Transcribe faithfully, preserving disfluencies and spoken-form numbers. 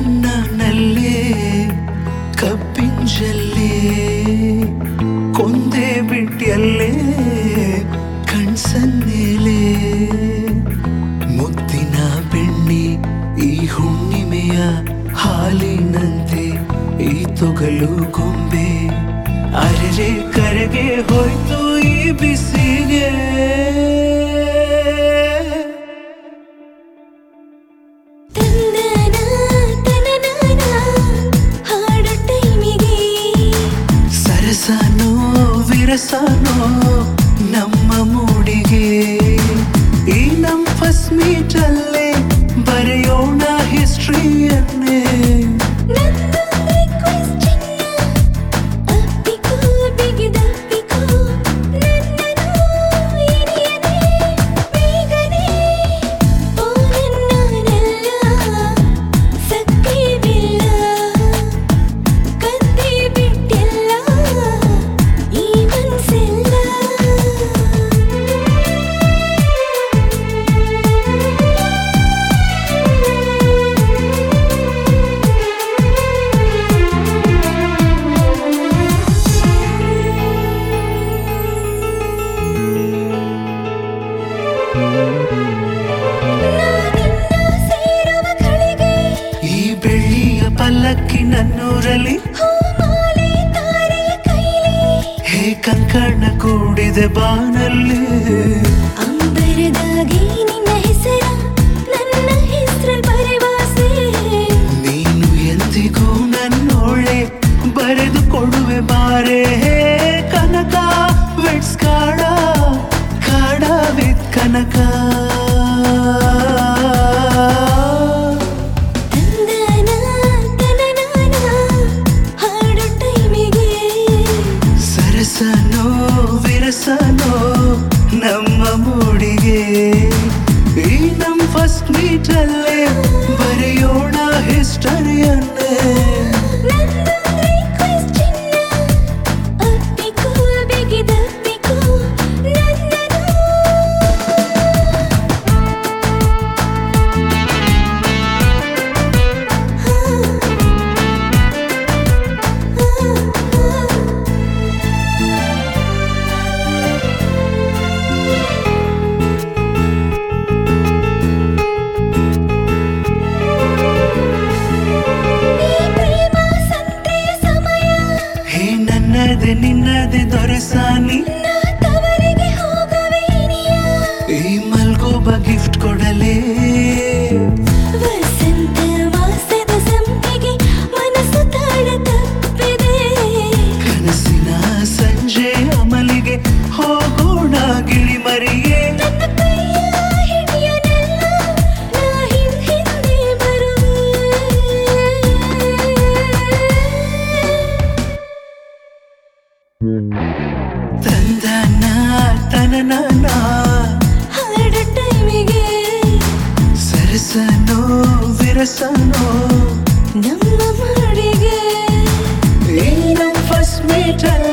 ನನ್ನಲ್ಲೇ ಕಬ್ಬಿಂಜಲ್ಲೇ ಕೊಂದೆ ಬಿಟ್ಟಿಯಲ್ಲೇ ಕಣ್ಸನ್ನೇಲೆ ಮುದ್ದಿನ ಬೆಣ್ಣೆ ಈ ಹುಣ್ಣಿಮೆಯ ಹಾಲಿನಂತೆ ಈ ತೊಗಲು ಗೊಂಬೆ ಅರೆರೆ ಕರೆಗೆ ಹೋಯ್ತು ಈ ಬಿಸಿಗೆ ಸರಸನೋ ವಿರಸನೋ ನಮ್ಮ ಮೂಡಿಗೆ ಈ ನಮ್ ಫಸ್ಟ್ ಮೀಟ್ ಅಲ್ಲೇ ಬರೆಯೋಣ ಹಿಸ್ಟ್ರಿಯನ್ನೇ ಈ ಬೆಳ್ಳಿಯ ಪಲ್ಲಕ್ಕಿ ನನ್ನೂರಲ್ಲಿ ಹೇ ಕಂಕಣ ಕೂಡಿದೆ ಬಾನಲ್ಲಿ ಅಂಬರದಾಗಿ ನಿನ್ನ ಹೆಸರ ನನ್ನ ಹೆಸರ ಬರೆವಾಸೆ ನೀನು ಎಂದಿಗೂ ನನ್ನೋಳೆ ಬರೆದು ಕೊಡುವೆ ಬಾರೆ ಹೇ ಕನಕ ವೆಟ್ಸ್ ಕಾಡ ಕಾಡ ವಿತ್ ಕನಕ ಸರಸನೋ ವಿರಸನೋ ನಮ್ಮ ಮೂಡಿಗೆ ಈ ನಮ್ ಫಸ್ಟ್ ಮೀಟ್ ಅಲ್ಲೇ ಬರೆಯೋಣ ಹಿಸ್ಟರಿಯನ್ನೇ ನನ್ನದೆ ನಿನ್ನದೆ ದೊರೆಸಾನಿ ಈ ಮಲ್ಗೋಬ ಗಿಫ್ಟ್ ಕೊಡಲೇ ವಸಂತ ಮಾಸದ ಸಂಪಿಗೆ ಮನಸ್ಸು ತಾಳ ತಪ್ಪಿದೆ ಕನಸಿನ ಸಂಜೆ ಅಮಲಿಗೆ ಹೋಗೋಣ ಗಿಳಿ ಮರಿಯೇ ನನ್ನ ಕೈಯ ಹಿಡಿಯನೆಲ್ಲ ನಾ ಹಿಂದ್ ಹಿಂದೆ ಬರುವೆ ತಂದನ ತನನ ಹಾಡು ಟೈಮಿಗೆ ಸರಸನೋ ವಿರಸನೋ ನಮ್ಮ ಮಾಡಿಗೆ ಈ ನಮ್ ಫಸ್ಟ್ ಮೀಟ್